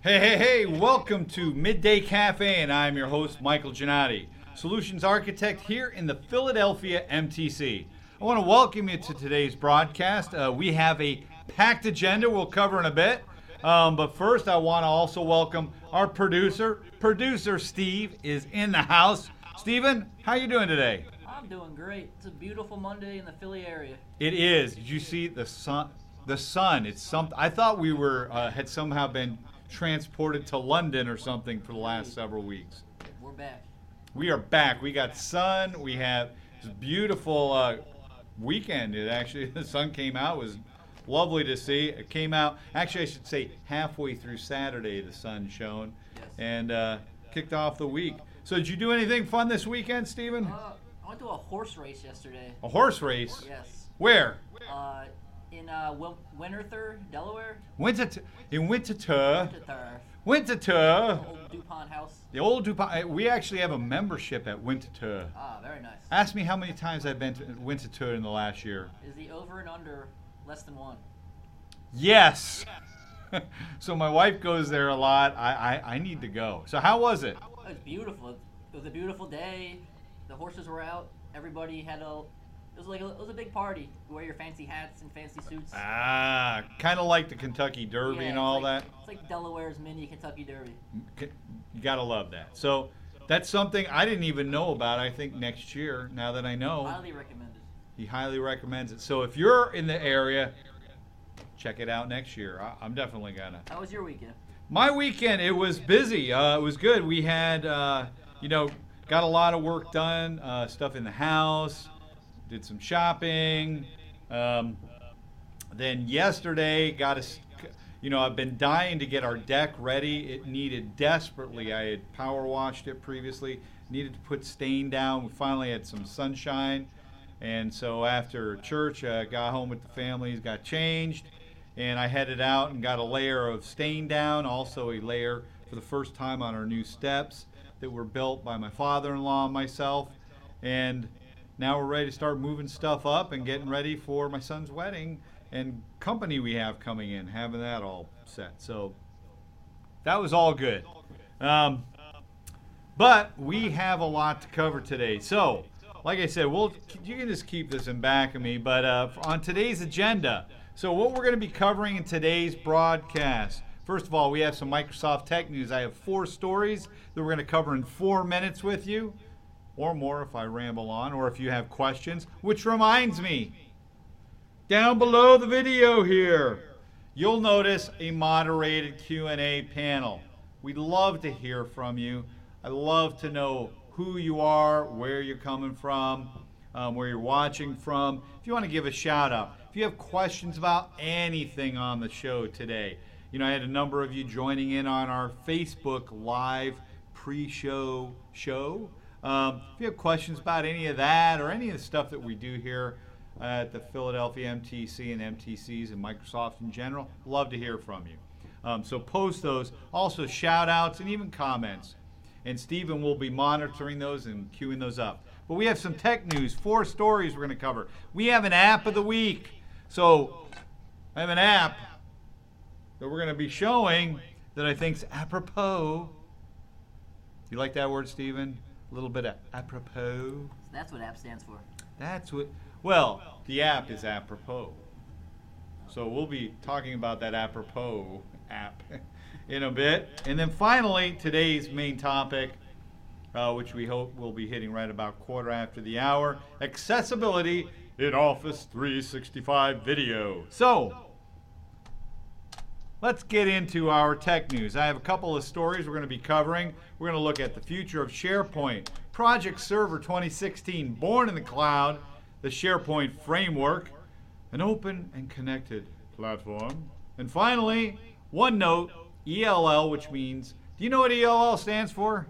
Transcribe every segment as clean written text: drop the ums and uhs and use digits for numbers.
Hey, welcome to Midday Cafe, and I'm your host, Michael Giannotti, Solutions Architect here in the Philadelphia MTC. I want to welcome you to today's broadcast. We have a packed agenda we'll cover in a bit, but first I want to also welcome our producer. Producer Steve is in the house. Steven, how you doing today? I'm doing great. It's a beautiful Monday in the Philly area. It is. Did you see the sun? The sun. It's something. I thought we were had somehow been transported to London or something for the last several weeks. We're back. We are back. We got sun. We have this beautiful weekend. It actually, the sun came out. It was lovely to see. It came out, actually I should say halfway through Saturday the sun shone. Yes. And kicked off the week. So did you do anything fun this weekend, Stephen? I went to a horse race yesterday. A horse race? Yes. Where? In Winterthur, Delaware. In Winterthur. Old DuPont house. The old DuPont. We actually have a membership at Winterthur. Ah, very nice. Ask me how many times I've been to Winterthur in the last year. Is the over and under less than one? Yes. So my wife goes there a lot. I need to go. So how was it? It was beautiful. It was a beautiful day. The horses were out. Everybody had it was a big party. You wear your fancy hats and fancy suits. Kind of like the Kentucky Derby Yeah, and all that. that. It's like Delaware's mini Kentucky Derby. You gotta love that. So that's something I didn't even know about. I think next year, now that I know, Highly recommended. he highly recommends it. So if you're in the area, check it out next year. I'm definitely gonna. How was your weekend? My weekend, it was busy. It was good. We had, got a lot of work done, stuff in the house, did some shopping. Then yesterday, I've been dying to get our deck ready. It needed desperately. I had power washed it previously, needed to put stain down. We finally had some sunshine. And so after church, I got home with the families, got changed, and I headed out and got a layer of stain down, also a layer for the first time on our new steps that were built by my father-in-law and myself. And now we're ready to start moving stuff up and getting ready for my son's wedding and company we have coming in, having that all set. So that was all good. But we have a lot to cover today. So, like I said, you can just keep this in back of me. But on today's agenda, so what we're going to be covering in today's broadcast. First of all, we have some Microsoft tech news. I have 4 stories that we're going to cover in 4 minutes with you, or more if I ramble on, or if you have questions. Which reminds me, down below the video here, you'll notice a moderated Q&A panel. We'd love to hear from you. I love to know who you are, where you're coming from, where you're watching from. If you want to give a shout out, if you have questions about anything on the show today, I had a number of you joining in on our Facebook Live pre-show show. If you have questions about any of that or any of the stuff that we do here at the Philadelphia MTC and MTCs and Microsoft in general, love to hear from you. So post those. Also shout outs and even comments. And Stephen will be monitoring those and queuing those up. But we have some tech news, 4 stories we're going to cover. We have an app of the week. So I have an app that we're going to be showing that I think is apropos. You like that word, Stephen? A little bit of apropos. So that's what app stands for. Well, the app is apropos. So we'll be talking about that apropos app in a bit. And then finally, today's main topic, which we hope we'll be hitting right about 1:15, accessibility in Office 365 video. So let's get into our tech news. I have a couple of stories we're going to be covering. We're going to look at the future of SharePoint, Project Server 2016, born in the cloud, the SharePoint framework, an open and connected platform. And finally, OneNote, ELL, which means, do you know what ELL stands for?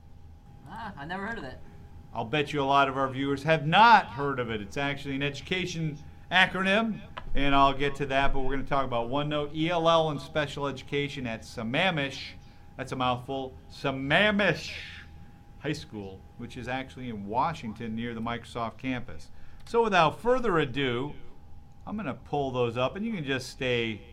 I never heard of that. I'll bet you a lot of our viewers have not heard of it. It's actually an education acronym, and I'll get to that, but we're going to talk about OneNote, ELL, and special education at Sammamish. That's a mouthful. Sammamish High School, which is actually in Washington near the Microsoft campus. So without further ado, I'm going to pull those up, and you can just stay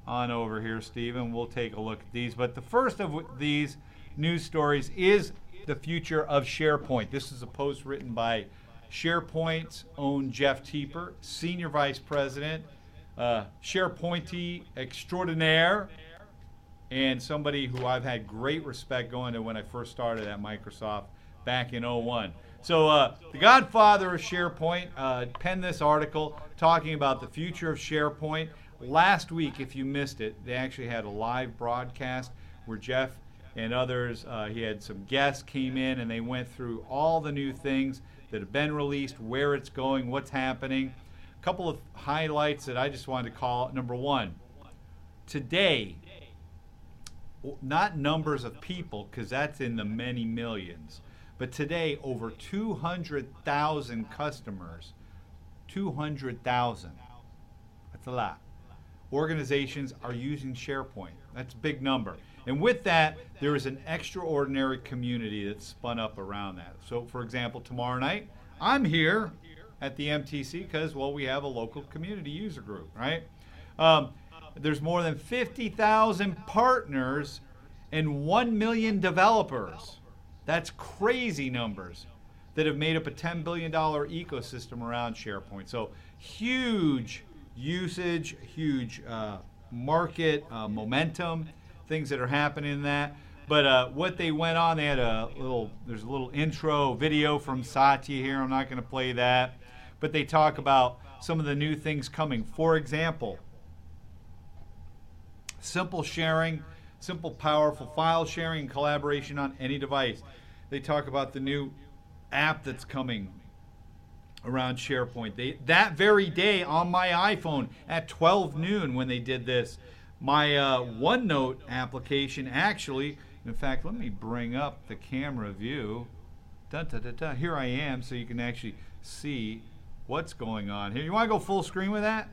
on over here, Stephen. We'll take a look at these. But the first of these news stories is the future of SharePoint. This is a post written by SharePoint's own Jeff Teeper, Senior Vice President, SharePointee extraordinaire, and somebody who I've had great respect going to when I first started at Microsoft back in '01. So the godfather of SharePoint penned this article talking about the future of SharePoint. Last week, if you missed it, they actually had a live broadcast where Jeff and others, he had some guests came in and they went through all the new things that have been released, where it's going, what's happening. A couple of highlights that I just wanted to call. Number one, today, not numbers of people, because that's in the many millions, but today over 200,000 customers, 200,000, that's a lot, organizations are using SharePoint. That's a big number. And with that, there is an extraordinary community that's spun up around that. So, for example, tomorrow night, I'm here at the MTC because, well, we have a local community user group, right? There's more than 50,000 partners and 1 million developers. That's crazy numbers that have made up a $10 billion ecosystem around SharePoint. So huge usage, huge market momentum, things that are happening in that. But what they went on, they had there's a little intro video from Satya here. I'm not going to play that. But they talk about some of the new things coming. For example, simple sharing, simple, powerful file sharing and collaboration on any device. They talk about the new app that's coming around SharePoint. That very day on my iPhone at 12 noon when they did this, my OneNote application actually, in fact, let me bring up the camera view. Here I am so you can actually see what's going on here. You want to go full screen with that?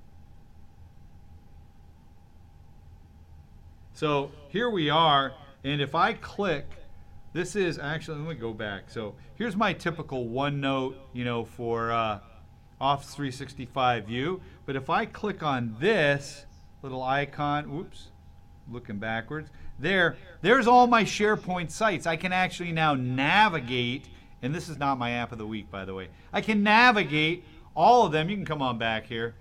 So here we are, and if I click, this is actually, let me go back. So here's my typical OneNote, for Office 365 view. But if I click on this little icon, whoops, looking backwards, there's all my SharePoint sites. I can actually now navigate, and this is not my app of the week, by the way. I can navigate all of them. You can come on back here,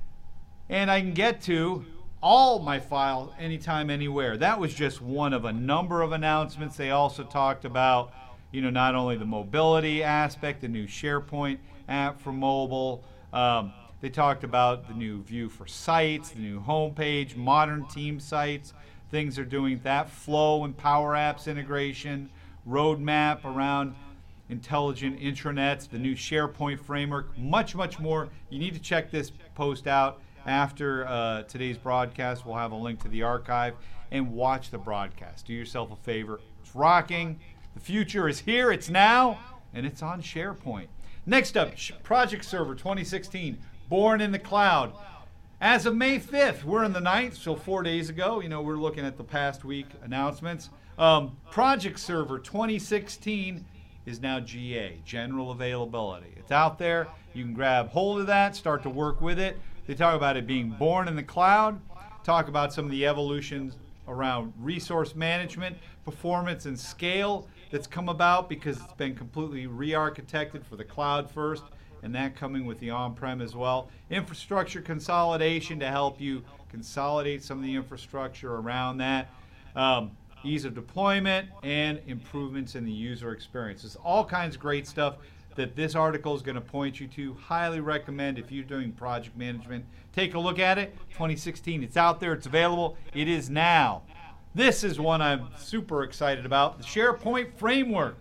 and I can get to all my files anytime, anywhere. That was just one of a number of announcements. They also talked about, not only the mobility aspect, the new SharePoint app for mobile. They talked about the new view for sites, the new homepage, modern team sites. Things are doing that. Flow and Power Apps integration, roadmap around intelligent intranets, the new SharePoint framework, much, much more. You need to check this post out. After today's broadcast, we'll have a link to the archive and watch the broadcast. Do yourself a favor. It's rocking. The future is here. It's now. And it's on SharePoint. Next up, Project Server 2016, born in the cloud. As of May 5th, we're in the 9th, so 4 days ago. We're looking at the past week announcements. Project Server 2016 is now GA, general availability. It's out there. You can grab hold of that, start to work with it. They talk about it being born in the cloud, talk about some of the evolutions around resource management, performance, and scale that's come about because it's been completely re-architected for the cloud first, and that coming with the on-prem as well. Infrastructure consolidation to help you consolidate some of the infrastructure around that. Ease of deployment and improvements in the user experience. There's all kinds of great stuff that this article is going to point you to. Highly recommend if you're doing project management. Take a look at it. 2016, it's out there, it's available, it is now. This is one I'm super excited about, the SharePoint framework.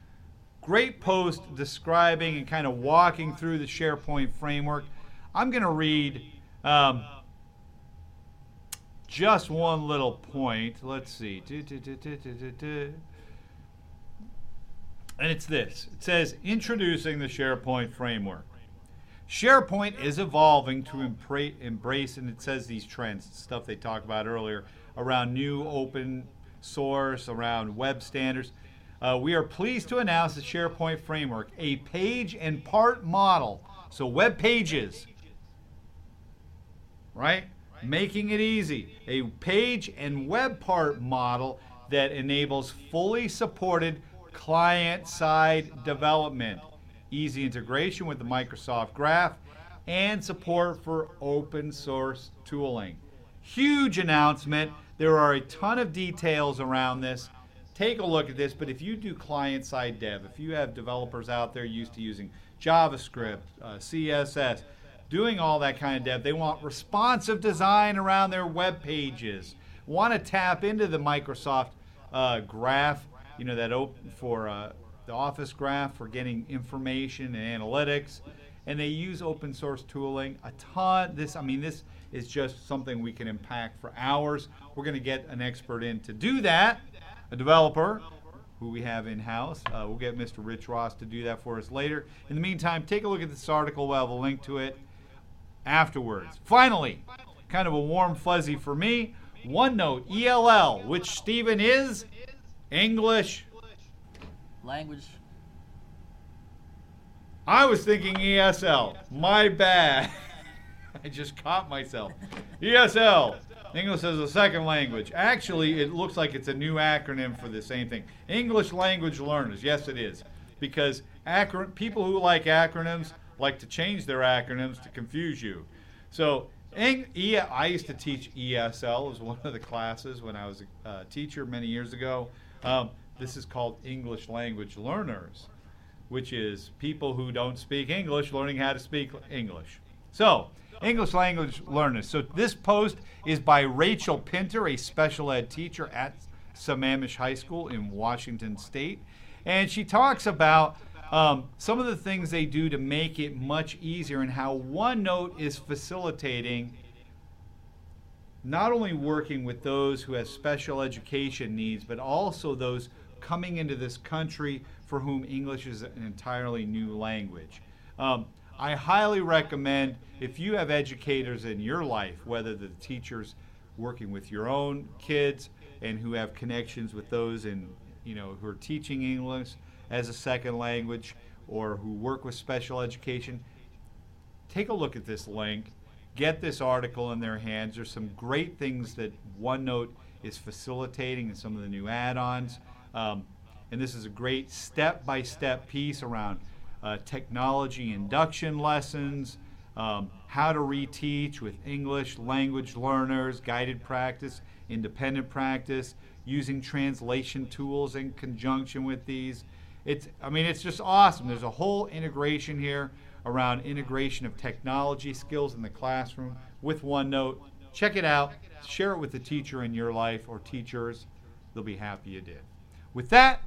Great post describing and kind of walking through the SharePoint framework. I'm going to read just one little point. Let's see. And it's this. It says, introducing the SharePoint framework. SharePoint is evolving to embrace, and it says these trends, stuff they talked about earlier, around new open source, around web standards. We are pleased to announce the SharePoint framework, a page and part model. So web pages, right? Making it easy. A page and web part model that enables fully supported client-side development, easy integration with the Microsoft Graph, and support for open source tooling. Huge announcement. There are a ton of details around this. Take a look at this, but if you do client-side dev, if you have developers out there used to using JavaScript, CSS, doing all that kind of dev, they want responsive design around their web pages, want to tap into the Microsoft Graph, you know, that open for the Office Graph for getting information and analytics, and they use open source tooling a ton. This is just something we can impact for hours. We're going to get an expert in to do that, a developer who we have in-house. We'll get Mr. Rich Ross to do that for us later. In the meantime, take a look at this article. We'll have a link to it afterwards. Finally, kind of a warm fuzzy for me, OneNote ELL, which, Stephen, is English language. I was thinking ESL. My bad. I just caught myself. ESL, English as a second language. Actually, it looks like it's a new acronym for the same thing. English language learners. Yes, it is. Because people who like acronyms like to change their acronyms to confuse you. So I used to teach ESL as one of the classes when I was a teacher many years ago. This is called English language learners, which is people who don't speak English learning how to speak English. So, English language learners. So this post is by Rachel Pinter, a special ed teacher at Sammamish High School in Washington State. And she talks about some of the things they do to make it much easier and how OneNote is facilitating not only working with those who have special education needs, but also those coming into this country for whom English is an entirely new language. I highly recommend, if you have educators in your life, whether the teachers working with your own kids and who have connections with those who are teaching English as a second language or who work with special education, take a look at this link. Get this article in their hands. There's some great things that OneNote is facilitating and some of the new add-ons. And this is a great step-by-step piece around technology induction lessons, how to reteach with English language learners, guided practice, independent practice, using translation tools in conjunction with these. It's just awesome. There's a whole integration here around integration of technology skills in the classroom with OneNote. Check it out. Share it with the teacher in your life or teachers. They'll be happy you did. With that,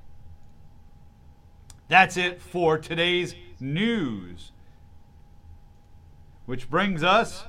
that's it for today's news. Which brings us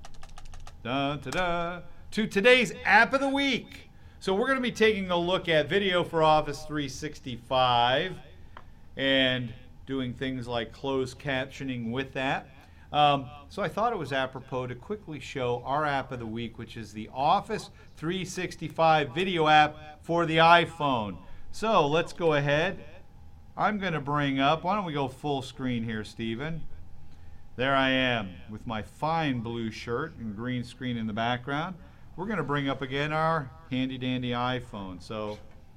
to today's app of the week. So we're going to be taking a look at video for Office 365 and doing things like closed captioning with that. So I thought it was apropos to quickly show our app of the week, which is the Office 365 video app for the iPhone. So let's go ahead. I'm going to bring up, why don't we go full screen here, Stephen? There I am with my fine blue shirt and green screen in the background. We're going to bring up again our handy dandy iPhone. So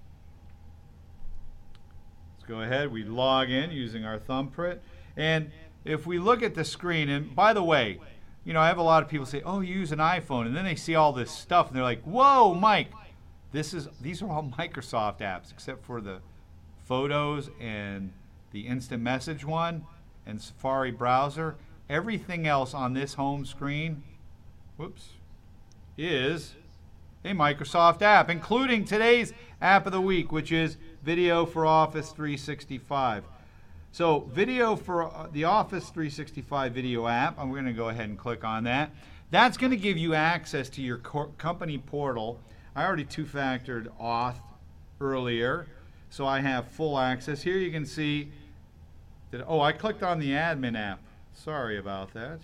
let's go ahead. We log in using our thumbprint. And if we look at the screen, and by the way, I have a lot of people say, oh, you use an iPhone. And then they see all this stuff and they're like, whoa, Mike, these are all Microsoft apps except for the Photos and the Instant Message one and Safari browser. Everything else on this home screen, is a Microsoft app, including today's app of the week, which is Video for Office 365. So video for the Office 365 video app, I'm going to go ahead and click on that. That's going to give you access to your company portal. I already two-factored auth earlier, so I have full access. Here you can see that, I clicked on the admin app. Sorry about that.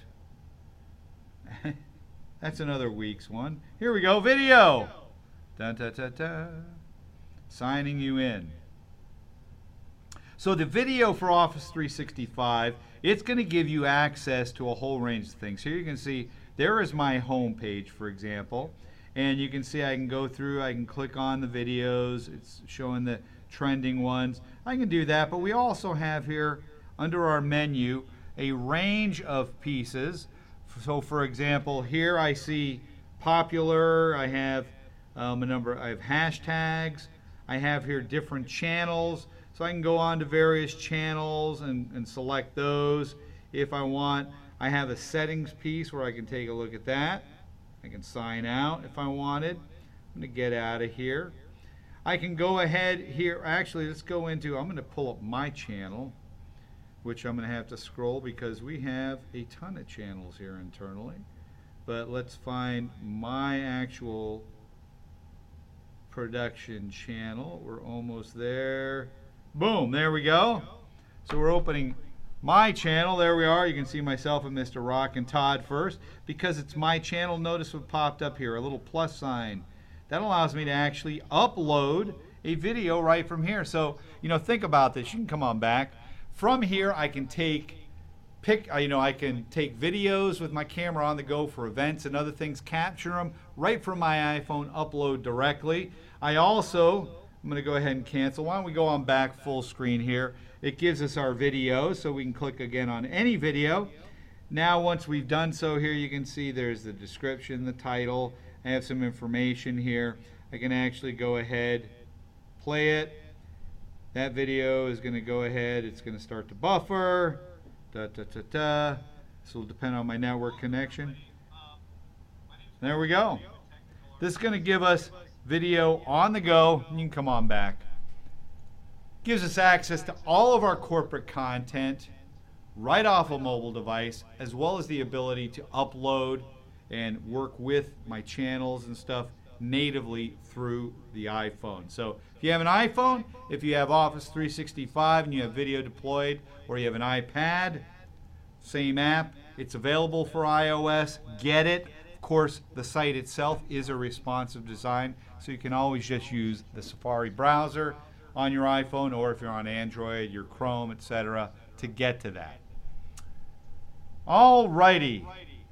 That's another week's one. Here we go, video. Dun, dun, dun, dun. Signing you in. So the video for Office 365, it's going to give you access to a whole range of things. Here you can see there is my home page, for example. And you can see I can go through, I can click on the videos. It's showing the trending ones. I can do that, but we also have here under our menu a range of pieces. So for example, here I see popular, I have I have hashtags, I have here different channels. So I can go on to various channels and select those if I want. I have a settings piece where I can take a look at that. I can sign out if I wanted. I'm going to get out of here. I can go ahead here. Actually, let's go into, I'm going to pull up my channel, which I'm going to have to scroll because we have a ton of channels here internally. But let's find my actual production channel. We're almost there. Boom, there we go. So we're opening my channel. There we are. You can see myself and Mr. Rock and Todd first. Because it's my channel, notice what popped up here, a little plus sign. That allows me to actually upload a video right from here. So, think about this. You can come on back. From here, I can take videos with my camera on the go for events and other things, capture them right from my iPhone, upload directly. I'm going to go ahead and cancel. Why don't we go on back full screen here? It gives us our video, so we can click again on any video. Now, once we've done so here, you can see there's the description, the title. I have some information here. I can actually go ahead, play it. That video is going to go ahead. It's going to start to buffer. This will depend on my network connection. There we go. This is going to give us video on the go. You can come on back. Gives us access to all of our corporate content right off a mobile device, as well as the ability to upload and work with my channels and stuff natively through the iPhone. So if you have an iPhone, if you have Office 365 and you have video deployed, or you have an iPad, same app, it's available for iOS. Get it. Of course, the site itself is a responsive design, so you can always just use the Safari browser on your iPhone, or if you're on Android, your Chrome, etc., to get to that. Alrighty.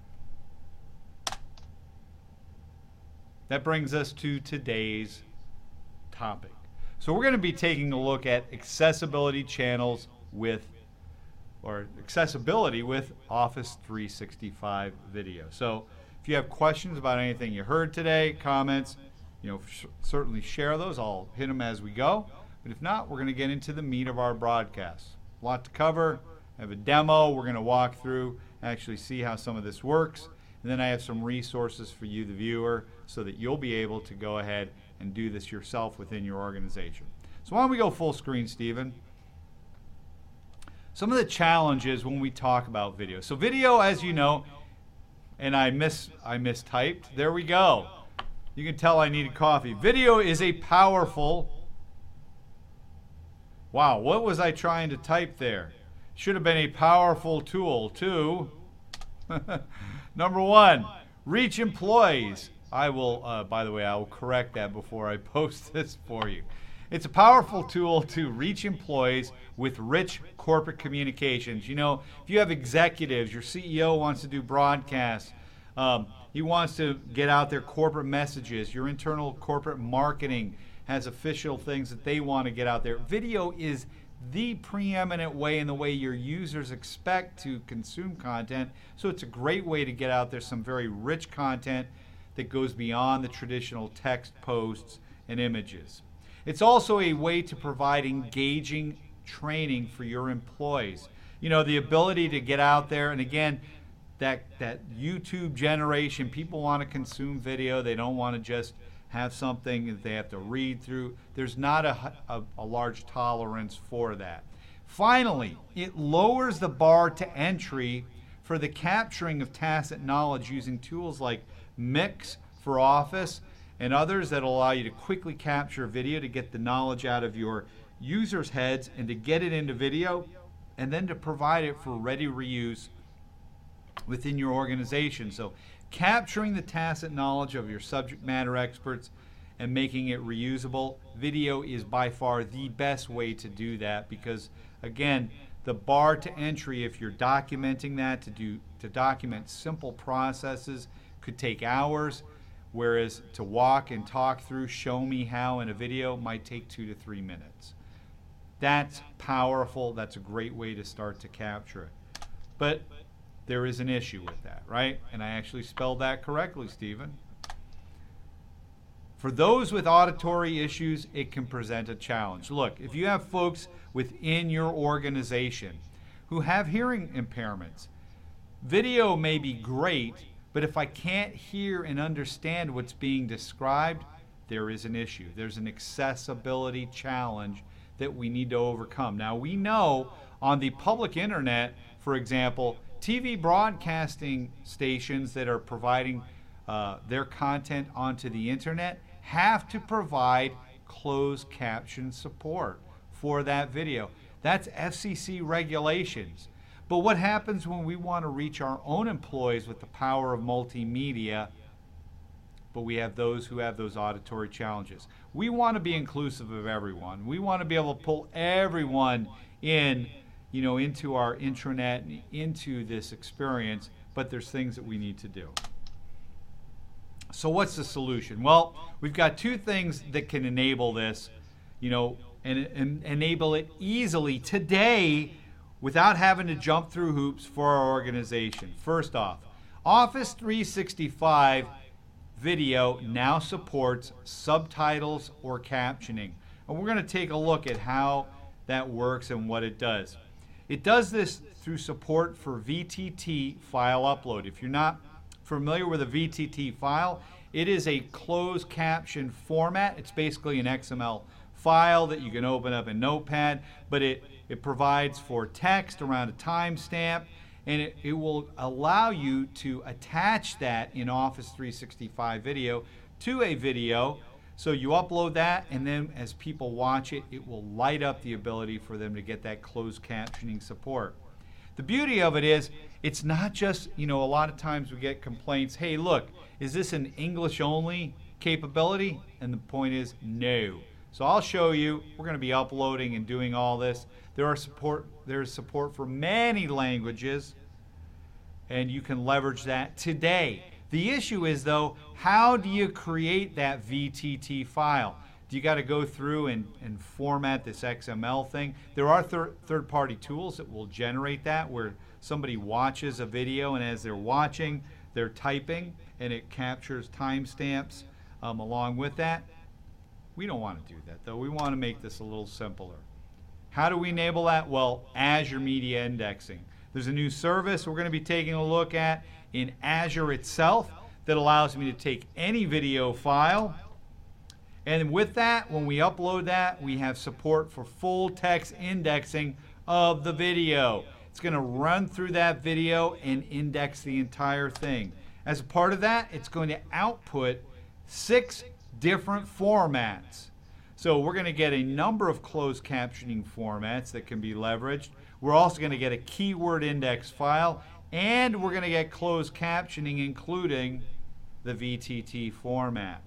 That brings us to today's topic. So we're going to be taking a look at accessibility channels accessibility with Office 365 video. So if you have questions about anything you heard today, comments, certainly share those. I'll hit them as we go. But if not, we're going to get into the meat of our broadcast. A lot to cover. I have a demo we're going to walk through, actually see how some of this works. And then I have some resources for you, the viewer, so that you'll be able to go ahead and do this yourself within your organization. So why don't we go full screen, Stephen? Some of the challenges when we talk about video. So video, as you know, and I mistyped. There we go. You can tell I needed coffee. Video is a powerful... Wow, what was I trying to type there? Should have been a powerful tool to... Number one, reach employees. I will, by the way, I will correct that before I post this for you. It's a powerful tool to reach employees with rich corporate communications. If you have executives, your CEO wants to do broadcasts, he wants to get out their corporate messages, your internal corporate marketing has official things that they want to get out there. Video is the preeminent way in the way your users expect to consume content. So it's a great way to get out there some very rich content that goes beyond the traditional text posts and images. It's also a way to provide engaging training for your employees. The ability to get out there, and again, that YouTube generation, people want to consume video. They don't want to just have something that they have to read through. There's not a large tolerance for that. Finally, it lowers the bar to entry for the capturing of tacit knowledge using tools like Mix for Office and others that allow you to quickly capture video to get the knowledge out of your users' heads and to get it into video and then to provide it for ready reuse within your organization. So capturing the tacit knowledge of your subject matter experts and making it reusable. Video is by far the best way to do that because Again, the bar to entry, if you're documenting that, to document simple processes could take hours, whereas to walk and talk through, show me how in a video might take 2 to 3 minutes. That's powerful. That's a great way to start to capture it. But there is an issue with that, right? And I actually spelled that correctly, Stephen. For those with auditory issues, it can present a challenge. Look, if you have folks within your organization who have hearing impairments, video may be great, but if I can't hear and understand what's being described, there is an issue. There's an accessibility challenge that we need to overcome. Now, we know on the public internet, for example, TV broadcasting stations that are providing their content onto the internet have to provide closed caption support for that video. That's FCC regulations. But what happens when we want to reach our own employees with the power of multimedia, but we have those who have those auditory challenges? We want to be inclusive of everyone. We want to be able to pull everyone in, into our intranet and into this experience, but there's things that we need to do. So what's the solution? Well, we've got two things that can enable this, and enable it easily today without having to jump through hoops for our organization. First off, Office 365 video now supports subtitles or captioning. And we're going to take a look at how that works and what it does. It does this through support for VTT file upload. If you're not familiar with a VTT file, it is a closed caption format. It's basically an XML file that you can open up in Notepad, but it provides for text around a timestamp, and it will allow you to attach that in Office 365 video to a video. So you upload that, and then as people watch it, it will light up the ability for them to get that closed captioning support. The beauty of it is, it's not just, a lot of times we get complaints, hey, look, is this an English-only capability? And the point is, no. So I'll show you. We're going to be uploading and doing all this. There's support for many languages, and you can leverage that today. The issue is, though, how do you create that VTT file? Do you got to go through and format this XML thing? There are third-party tools that will generate that, where somebody watches a video, and as they're watching, they're typing, and it captures timestamps along with that. We don't want to do that, though. We want to make this a little simpler. How do we enable that? Well, Azure Media Indexing. There's a new service we're going to be taking a look at in Azure itself that allows me to take any video file, and with that, when we upload that, we have support for full text indexing of the video. It's going to run through that video and index the entire thing. As a part of that, it's going to output 6 different formats. So we're going to get a number of closed captioning formats that can be leveraged. We're also going to get a keyword index file, and we're going to get closed captioning including the VTT format.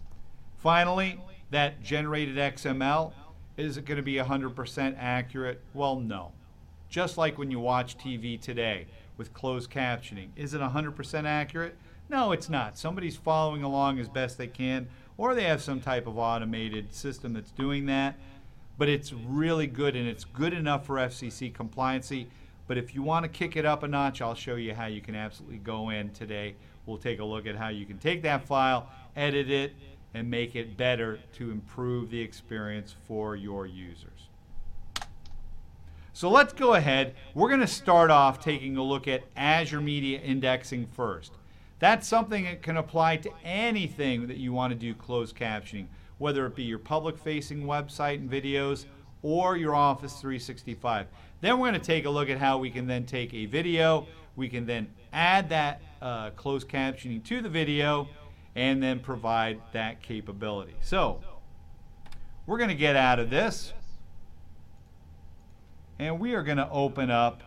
Finally, that generated XML, is it going to be 100% accurate? Well, no. Just like when you watch TV today with closed captioning. Is it 100% accurate? No, it's not. Somebody's following along as best they can, or they have some type of automated system that's doing that. But it's really good, and it's good enough for FCC compliancy. But if you want to kick it up a notch, I'll show you how you can absolutely go in today. We'll take a look at how you can take that file, edit it, and make it better to improve the experience for your users. So let's go ahead. We're going to start off taking a look at Azure Media Indexing first. That's something that can apply to anything that you want to do closed captioning, whether it be your public-facing website and videos or your Office 365. Then we're going to take a look at how we can then take a video, we can then add that closed captioning to the video, and then provide that capability. So we're going to get out of this, and we are going to open up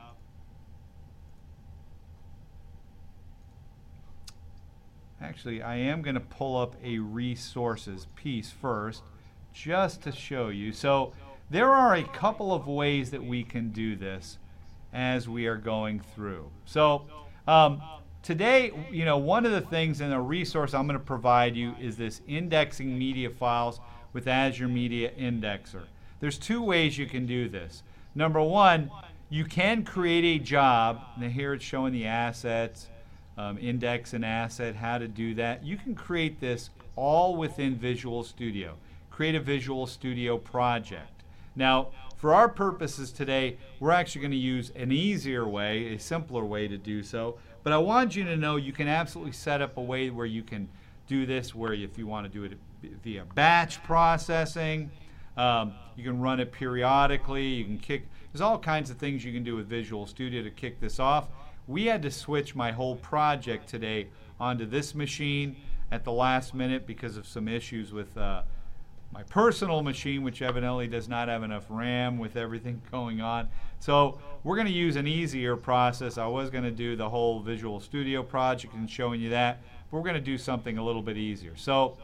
actually I am going to pull up a resources piece first just to show you. So there are a couple of ways that we can do this as we are going through. So today, one of the things in a resource I'm going to provide you is this indexing media files with Azure Media Indexer. There's two ways you can do this. Number one, you can create a job. Now here it's showing the assets, index an asset, how to do that. You can create this all within Visual Studio. Create a Visual Studio project. Now, for our purposes today, we're actually going to use an easier way, a simpler way to do so. But I want you to know you can absolutely set up a way where you can do this, where if you want to do it via batch processing, you can run it periodically, you can there's all kinds of things you can do with Visual Studio to kick this off. We had to switch my whole project today onto this machine at the last minute because of some issues with my personal machine, which evidently does not have enough RAM with everything going on. So we're going to use an easier process. I was going to do the whole Visual Studio project and showing you that, but we're going to do something a little bit easier. So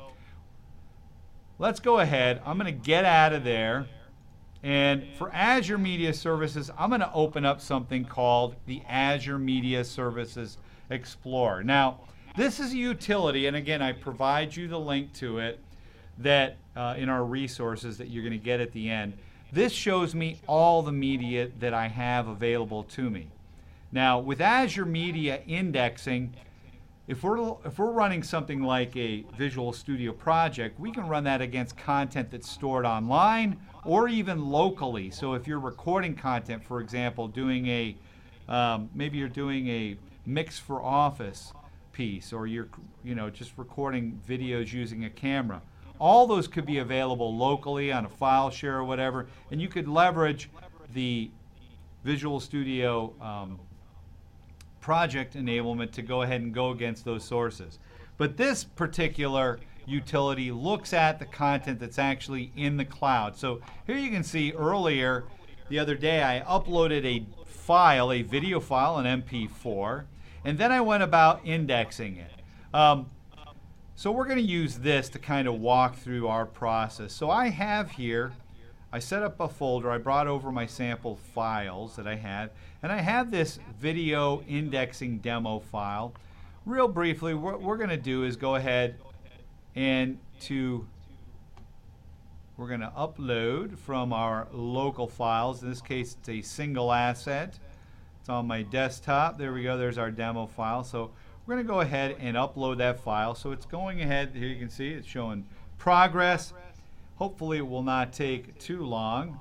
let's go ahead. I'm going to get out of there. And for Azure Media Services, I'm going to open up something called the Azure Media Services Explorer. Now, this is a utility, and again, I provide you the link to it that in our resources that you're going to get at the end. This shows me all the media that I have available to me. Now, with Azure Media Indexing, if we're running something like a Visual Studio project, we can run that against content that's stored online or even locally. So if you're recording content, for example, doing maybe you're doing a Mix for Office piece, or you're just recording videos using a camera. All those could be available locally on a file share or whatever, and you could leverage the Visual Studio project enablement to go ahead and go against those sources. But this particular utility looks at the content that's actually in the cloud. So here you can see earlier, the other day, I uploaded a file, a video file, an MP4, and then I went about indexing it. So we're going to use this to kind of walk through our process. So I have here, I set up a folder, I brought over my sample files that I had, and I have this video indexing demo file. Real briefly, what we're going to do is go ahead and we're going to upload from our local files. In this case, it's a single asset. It's on my desktop. There we go, there's our demo file. So we're going to go ahead and upload that file. So it's going ahead, here you can see it's showing progress. Hopefully it will not take too long.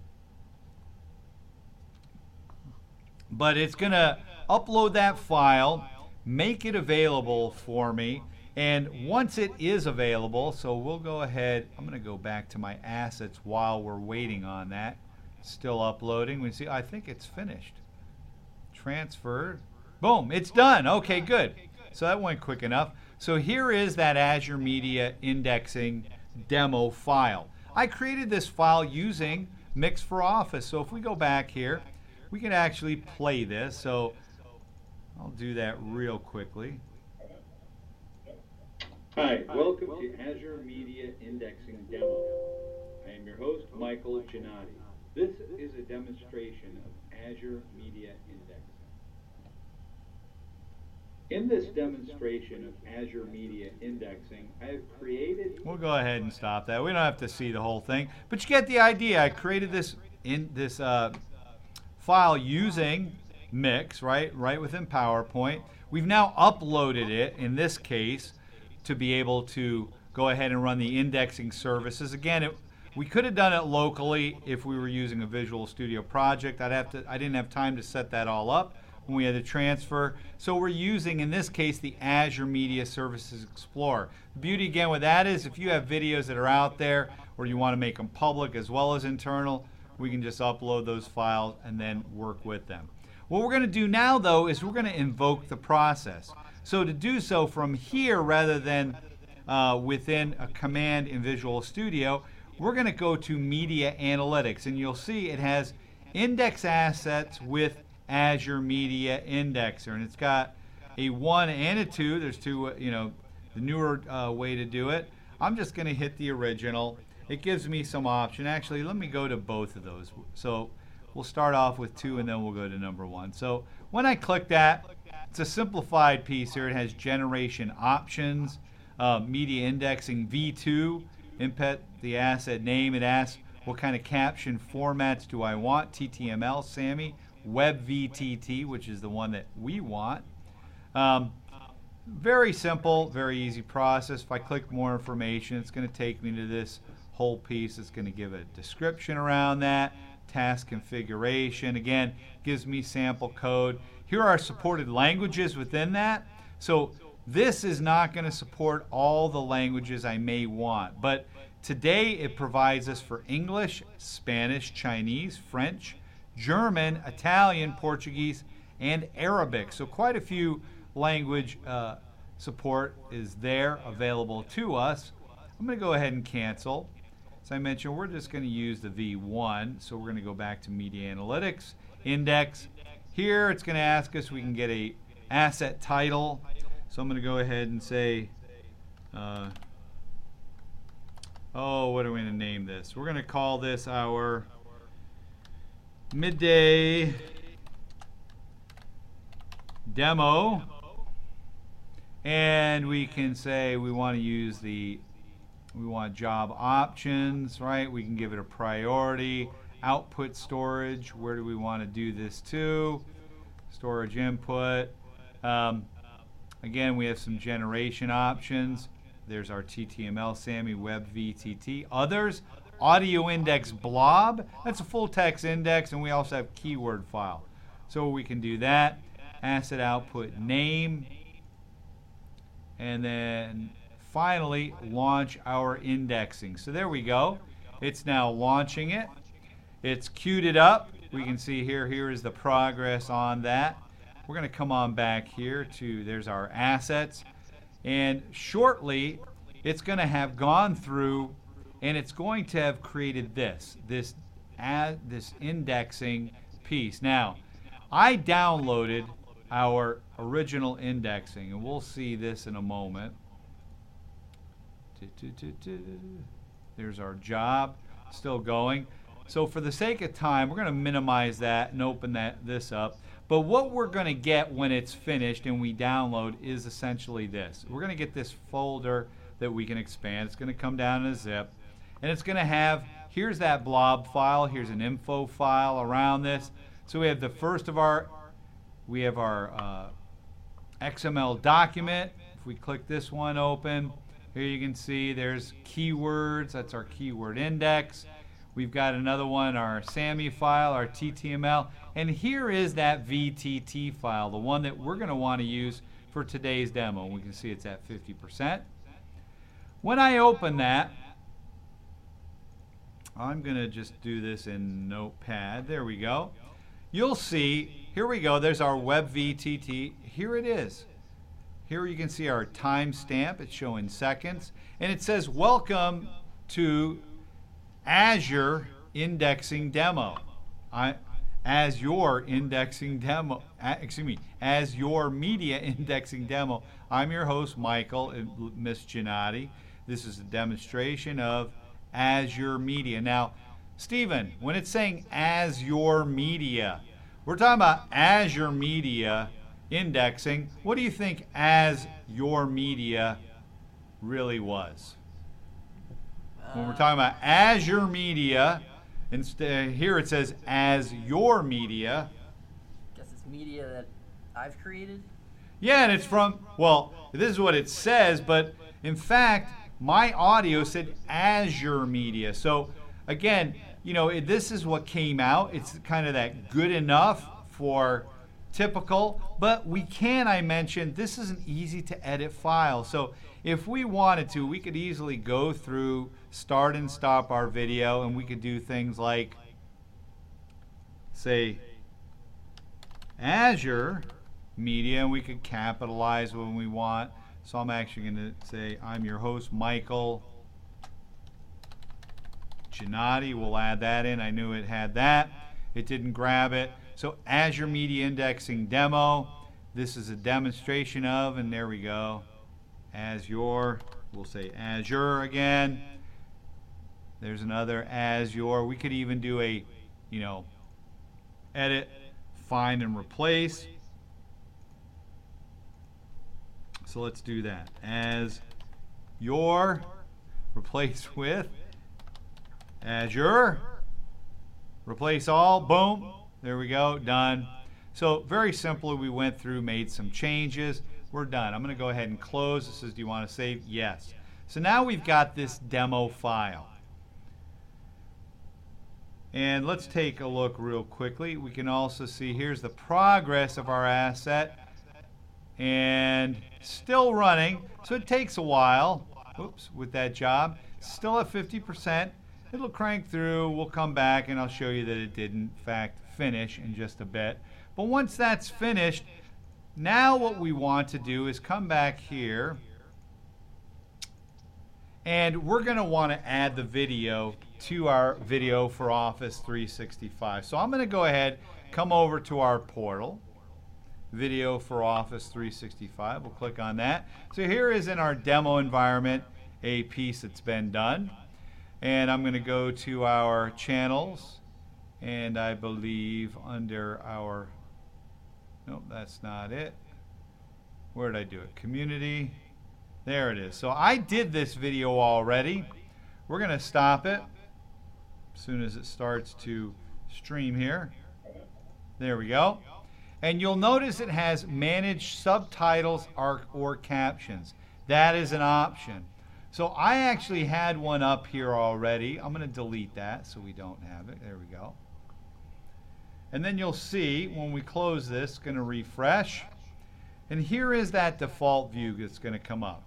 But it's going to upload that file, make it available for me, and once it is available, so we'll go ahead, I'm going to go back to my assets while we're waiting on that. Still uploading. We see, I think it's finished. Transferred. Boom, it's done. Okay, good. So that went quick enough. So here is that Azure Media Indexing demo file. I created this file using Mix for Office. So if we go back here, we can actually play this. So I'll do that real quickly. Hi, welcome to Azure Media Indexing Demo. I am your host, Michael Giannotti. This is a demonstration of Azure Media Indexing. In this demonstration of Azure Media Indexing, I have created... We'll go ahead and stop that. We don't have to see the whole thing, but you get the idea. I created this file using Mix, right within PowerPoint. We've now uploaded it, in this case, to be able to go ahead and run the indexing services. Again, we could have done it locally if we were using a Visual Studio project. I didn't have time to set that all up when we had to transfer. So we're using, in this case, the Azure Media Services Explorer. The beauty again with that is if you have videos that are out there or you want to make them public as well as internal, we can just upload those files and then work with them. What we're going to do now, though, is we're going to invoke the process. So to do so from here rather than within a command in Visual Studio, we're going to go to Media Analytics, and you'll see it has index assets with Azure Media Indexer, and it's got a 1 and a 2. There's two, the newer way to do it. I'm just going to hit the original, it gives me some option. Actually, let me go to both of those. So we'll start off with 2 and then we'll go to number 1. So when I click that, it's a simplified piece here. It has generation options, media indexing V2, input the asset name. It asks what kind of caption formats do I want, TTML, SAMI, WebVTT, which is the one that we want. Very simple, very easy process. If I click more information, it's going to take me to this whole piece. It's going to give a description around that, task configuration. Again, gives me sample code. Here are supported languages within that. So this is not going to support all the languages I may want, but today it provides us for English, Spanish, Chinese, French, German, Italian, Portuguese, and Arabic. So quite a few language support is there available to us. I'm going to go ahead and cancel. As I mentioned, we're just going to use the V1. So we're going to go back to Media Analytics, Index. Here it's going to ask us we can get a asset title. So I'm going to go ahead and say, what are we going to name this? We're going to call this our midday demo. And we can say we want to use we want job options, right? We can give it a priority. Output storage, where do we want to do this to? Storage input. Again, we have some generation options. There's our TTML, SAMI, WebVTT. Others, audio index blob. That's a full text index, and we also have keyword file. So we can do that. Asset output name. And then finally, launch our indexing. So there we go. It's now launching it. It's queued it up. We can see here is the progress on that. We're going to come on back here to, there's our assets. And shortly, it's going to have gone through and it's going to have created this indexing piece. Now, I downloaded our original indexing, and we'll see this in a moment. There's our job, still going. So for the sake of time, we're going to minimize that and open this up. But what we're going to get when it's finished and we download is essentially this. We're going to get this folder that we can expand. It's going to come down in a zip. And it's going to have, here's that blob file. Here's an info file around this. So we have the first of our, we have our XML document. If we click this one open, here you can see there's keywords. That's our keyword index. We've got another one, our SAMI file, our TTML. And here is that VTT file, the one that we're going to want to use for today's demo. We can see it's at 50%. When I open that, I'm going to just do this in Notepad. There we go. You'll see, here we go, there's our WebVTT. Here it is. Here you can see our timestamp. It's showing seconds. And it says, welcome to Azure Indexing Demo. As your indexing demo, as your media indexing demo. I'm your host, Michael, and Miss Giannotti. This is a demonstration of Azure Media. Now, Stephen, when it's saying as your media, we're talking about Azure Media indexing. What do you think as your media really was? When we're talking about Azure Media, instead here it says as your media. Guess it's media that I've created. Yeah, and it's from, well, this is what it says, but in fact, my audio said Azure Media. So again, you know, this is what came out. It's kind of that good enough for typical, but we can, I mentioned, this is an easy to edit file. So if we wanted to, we could easily go through, start and stop our video, and we could do things like, say, Azure Media, and we could capitalize when we want. So I'm actually going to say, I'm your host, Michael Giannotti. We'll add that in. I knew it had that. It didn't grab it. So Azure Media Indexing Demo. This is a demonstration of, and there we go. We'll say Azure again. There's another as your. We could even do a, edit, find, and replace. So let's do that. As your, replace with Azure, replace all, boom, there we go, done. So very simply, we went through, made some changes. We're done. I'm going to go ahead and close. It says, do you want to save? Yes. So now we've got this demo file. And let's take a look real quickly. We can also see here's the progress of our asset. And still running. So it takes a while. Oops, with that job. Still at 50%. It'll crank through. We'll come back and I'll show you that it did in fact finish in just a bit. But once that's finished, now what we want to do is come back here and we're going to want to add the video to our video for Office 365. So I'm going to go ahead, come over to our portal, video for Office 365. We'll click on that. So here is in our demo environment a piece that's been done. And I'm going to go to our channels, and I believe under our, nope, that's not it. Where did I do it? Community. There it is. So I did this video already. We're going to stop it as soon as it starts to stream here. There we go. And you'll notice it has manage subtitles or captions. That is an option. So I actually had one up here already. I'm going to delete that so we don't have it. There we go. And then you'll see when we close this, it's going to refresh. And here is that default view that's going to come up.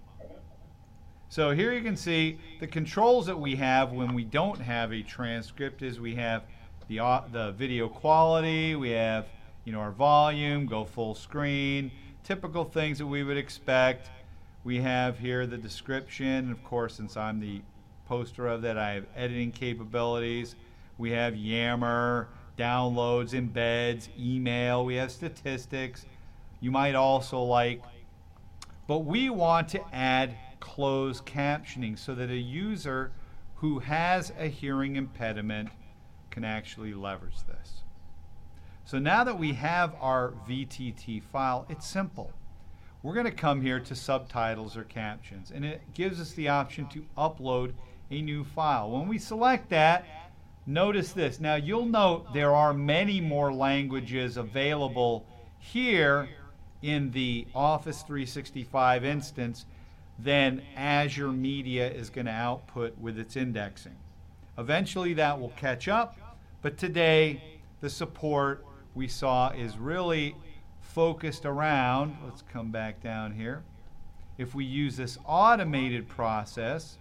So here you can see the controls that we have when we don't have a transcript is we have the video quality, we have our volume, go full screen, typical things that we would expect. We have here the description, and of course, since I'm the poster of that, I have editing capabilities. We have Yammer, downloads, embeds, email. We have statistics. You might also like, but we want to add closed captioning so that a user who has a hearing impediment can actually leverage this. So now that we have our VTT file, it's simple. We're going to come here to subtitles or captions, and it gives us the option to upload a new file. When we select that, notice this. Now you'll note there are many more languages available here in the Office 365 instance than Azure Media is going to output with its indexing. Eventually that will catch up, but today the support we saw is really focused around, let's come back down here. If we use this automated process,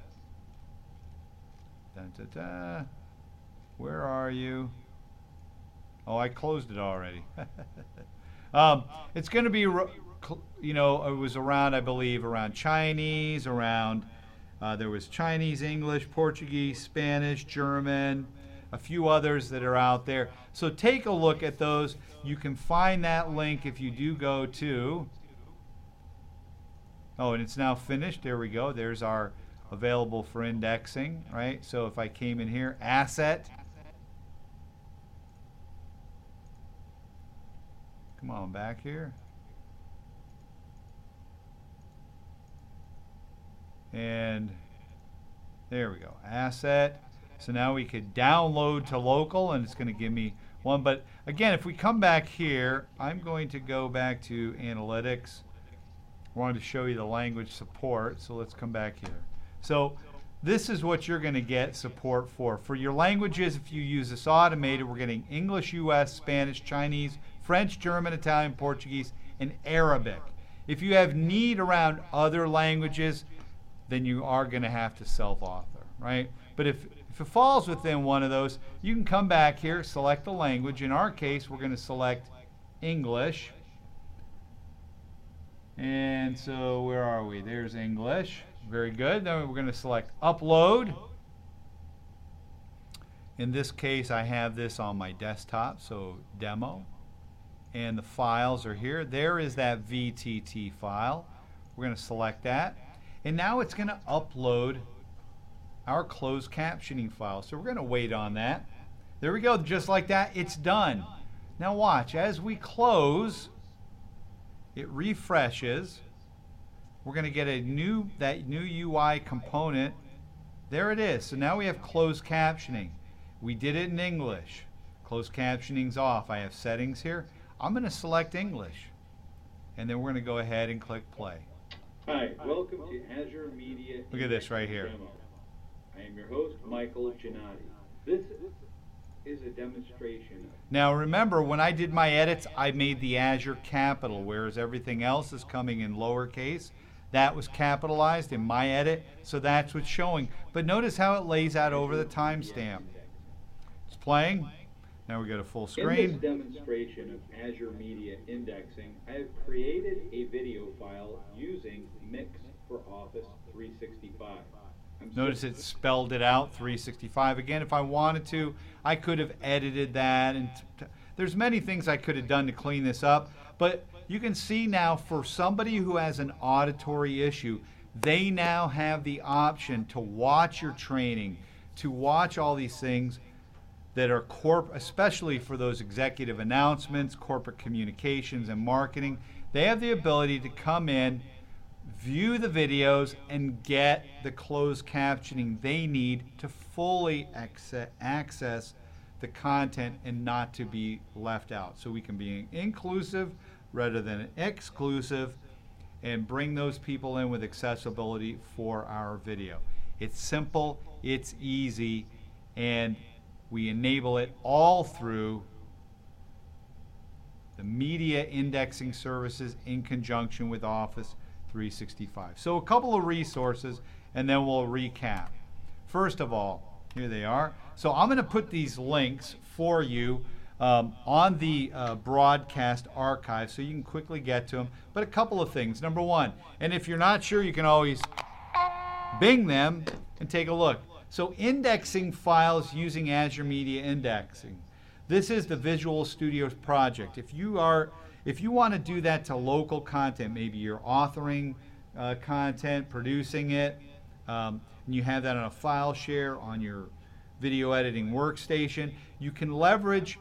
where are you? Oh, I closed it already. It's going to be, it was around, I believe, around Chinese, there was Chinese, English, Portuguese, Spanish, German, a few others that are out there. So take a look at those. You can find that link if you do go to, oh, and it's now finished. There we go. There's our available for indexing, right? So if I came in here, asset. Come on back here. And there we go, asset. So now we could download to local, and it's going to give me one. But again, if we come back here, I'm going to go back to analytics. I wanted to show you the language support, so let's come back here. So this is what you're going to get support for. For your languages, if you use this automated, we're getting English, US, Spanish, Chinese, French, German, Italian, Portuguese, and Arabic. If you have need around other languages, then you are going to have to self-author, right? But if it falls within one of those, you can come back here, select the language. In our case, we're going to select English. And so where are we? There's English. Very good. Then we're going to select upload. In this case, I have this on my desktop, so demo. And the files are here. There is that VTT file. We're going to select that. And now it's going to upload our closed captioning file. So we're going to wait on that. There we go. Just like that, it's done. Now watch, as we close, it refreshes. We're going to get that new UI component. There it is. So now we have closed captioning. We did it in English. Closed captioning's off. I have settings here. I'm going to select English. And then we're going to go ahead and click play. Hi, welcome to Azure Media. Look at this right here. Demo. I am your host, Michael Giannotti. This is a demonstration. Now remember, when I did my edits, I made the Azure capital, whereas everything else is coming in lowercase. That was capitalized in my edit, so that's what's showing. But notice how it lays out over the timestamp. It's playing. Now we go to full screen. In this demonstration of Azure Media Indexing, I have created a video file using Mix for Office 365. Notice it spelled it out, 365. Again, if I wanted to, I could have edited that. And there's many things I could have done to clean this up. But you can see now, for somebody who has an auditory issue, they now have the option to watch your training, to watch all these things that are especially for those executive announcements, corporate communications, and marketing. They have the ability to come in, view the videos, and get the closed captioning they need to fully access the content and not to be left out. So we can be inclusive rather than exclusive and bring those people in with accessibility for our video. It's simple, it's easy, and we enable it all through the media indexing services in conjunction with Office 365. So a couple of resources, and then we'll recap. First of all, here they are. So I'm going to put these links for you on the broadcast archive so you can quickly get to them. But a couple of things. Number one, and if you're not sure, you can always Bing them and take a look. So indexing files using Azure Media Indexing. This is the Visual Studios project. If you want to do that to local content, maybe you're authoring content, producing it, and you have that on a file share on your video editing workstation, you can leverage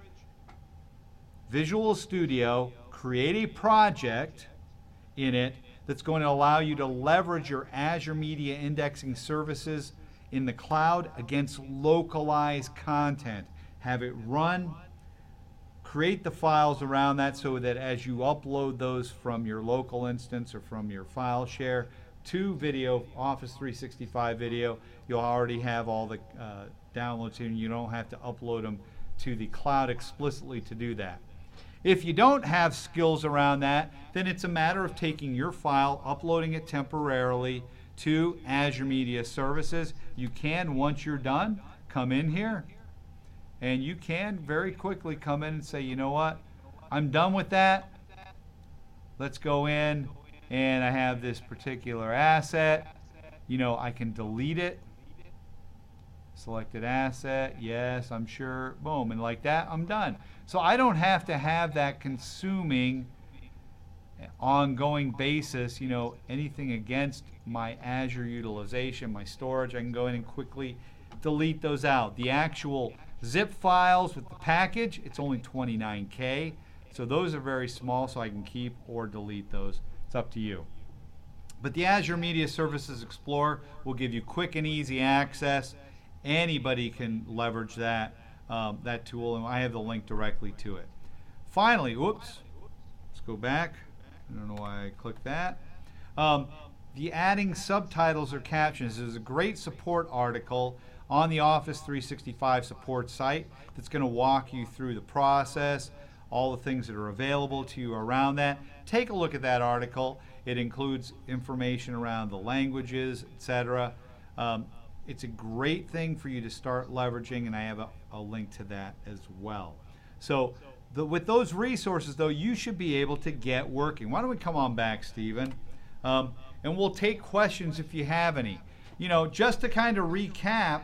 Visual Studio, create a project in it that's going to allow you to leverage your Azure Media Indexing services in the cloud against localized content. Have it run, create the files around that so that as you upload those from your local instance or from your file share to video, Office 365 video, you'll already have all the downloads here and you don't have to upload them to the cloud explicitly to do that. If you don't have skills around that, then it's a matter of taking your file, uploading it temporarily to Azure Media Services. You can, once you're done, come in here and you can very quickly come in and say, you know what, I'm done with that. Let's go in and I have this particular asset. You know, I can delete it. Selected asset, yes, I'm sure, boom, and like that, I'm done. So I don't have to have that consuming ongoing basis, you know, anything against my Azure utilization, my storage. I can go in and quickly delete those out. The actual zip files with the package, it's only 29K, so those are very small, so I can keep or delete those. It's up to you. But the Azure Media Services Explorer will give you quick and easy access. Anybody can leverage that that tool, and I have the link directly to it. Finally, whoops, let's go back. I don't know why I clicked that. The adding subtitles or captions is a great support article on the Office 365 support site that's going to walk you through the process, all the things that are available to you around that. Take a look at that article. It includes information around the languages, etc. It's a great thing for you to start leveraging, and I have a link to that as well. So with those resources, though, you should be able to get working. Why don't we come on back, Stephen? And we'll take questions if you have any. You know, just to kind of recap,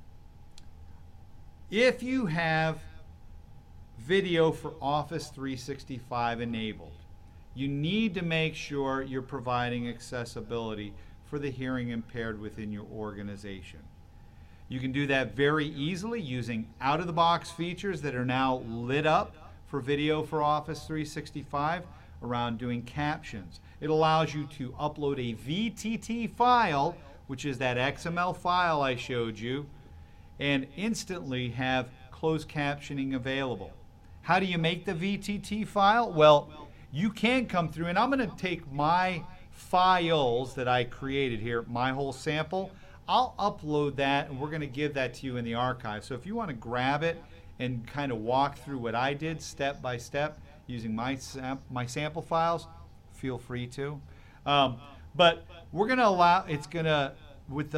if you have video for Office 365 enabled, you need to make sure you're providing accessibility for the hearing impaired within your organization. You can do that very easily using out-of-the-box features that are now lit up for video for Office 365 around doing captions. It allows you to upload a VTT file, which is that XML file I showed you, and instantly have closed captioning available. How do you make the VTT file? Well, you can come through, and I'm going to take my files that I created here, my whole sample. I'll upload that, and we're going to give that to you in the archive. So if you want to grab it and kind of walk through what I did step by step using my sample files, feel free to. But we're going to allow, it's going to, with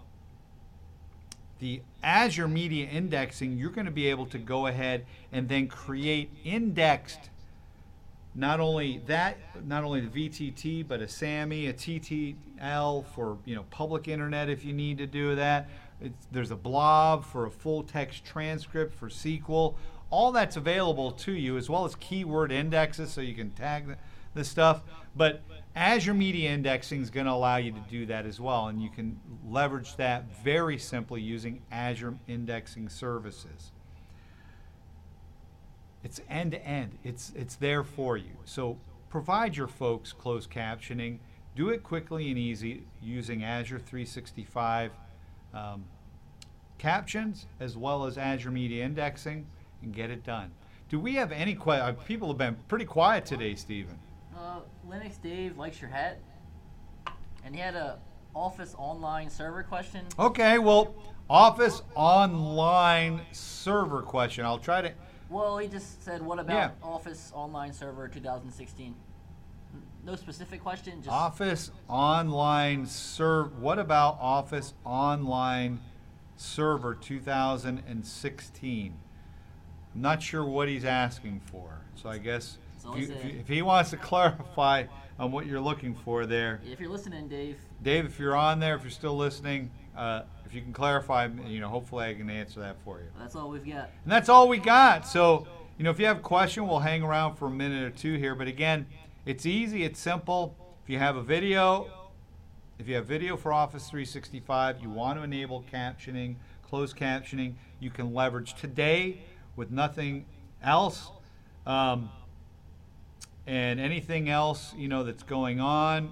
the Azure Media Indexing, you're going to be able to go ahead and then create indexed, not only the VTT, but a SAMI, a TTL for public internet if you need to do that. There's a blob for a full text transcript for SQL. All that's available to you, as well as keyword indexes so you can tag this stuff. But Azure Media Indexing is going to allow you to do that as well, and you can leverage that very simply using Azure Indexing Services. It's end-to-end. It's there for you. So provide your folks closed captioning. Do it quickly and easy using Azure 365 captions as well as Azure Media Indexing, and get it done. Do we have any questions? People have been pretty quiet today, Stephen. Linux Dave likes your hat, and he had a Office Online Server question. Okay, well, Office Online Server question. I'll try to... Well, he just said, what about Office Online Server 2016? No specific question, just... Office Online Server... What about Office Online Server 2016? I'm not sure what he's asking for, so I guess... If he wants to clarify on what you're looking for there. If you're listening, Dave. Dave, if you're on there, if you're still listening, if you can clarify, hopefully I can answer that for you. That's all we've got. And that's all we got. So, if you have a question, we'll hang around for a minute or two here. But again, it's easy, it's simple. If you have a video, for Office 365, you want to enable captioning, closed captioning, you can leverage today with nothing else. And anything else, that's going on,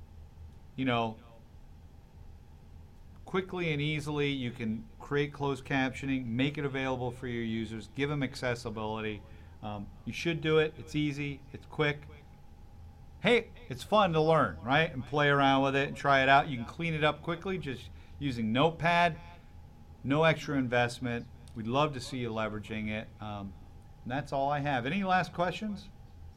quickly and easily you can create closed captioning, make it available for your users, give them accessibility. You should do it. It's easy. It's quick. Hey, it's fun to learn, right? And play around with it and try it out. You can clean it up quickly just using Notepad. No extra investment. We'd love to see you leveraging it. And that's all I have. Any last questions?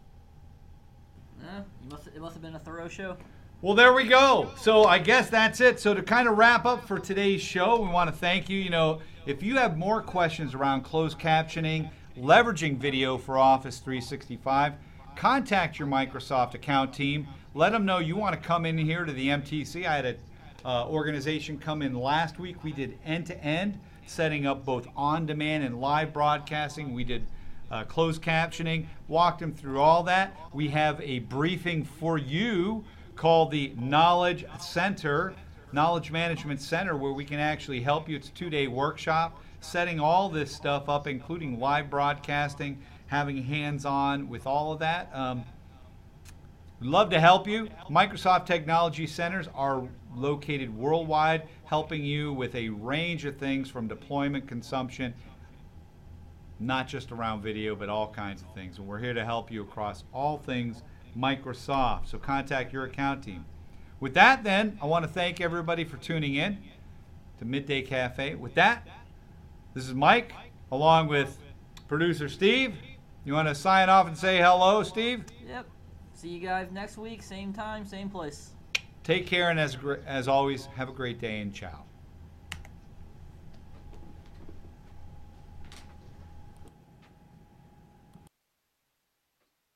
It must have been a thorough show. Well, there we go. So I guess that's it. So to kind of wrap up for today's show, we want to thank you. If you have more questions around closed captioning, leveraging video for Office 365, contact your Microsoft account team. Let them know you want to come in here to the MTC. I had an organization come in last week. We did end-to-end, setting up both on-demand and live broadcasting. We did closed captioning, walked them through all that. We have a briefing for you called the Knowledge Management Center, where we can actually help you. It's a 2-day workshop, setting all this stuff up, including live broadcasting, having hands-on with all of that. We'd love to help you. Microsoft Technology Centers are located worldwide, helping you with a range of things from deployment, consumption, not just around video, but all kinds of things. And we're here to help you across all things Microsoft. So contact your account team. With that, then, I want to thank everybody for tuning in to Midday Cafe. With that, this is Mike, along with producer Steve. You want to sign off and say hello, Steve? Yep. See you guys next week, same time, same place. Take care, and as always, have a great day, and ciao.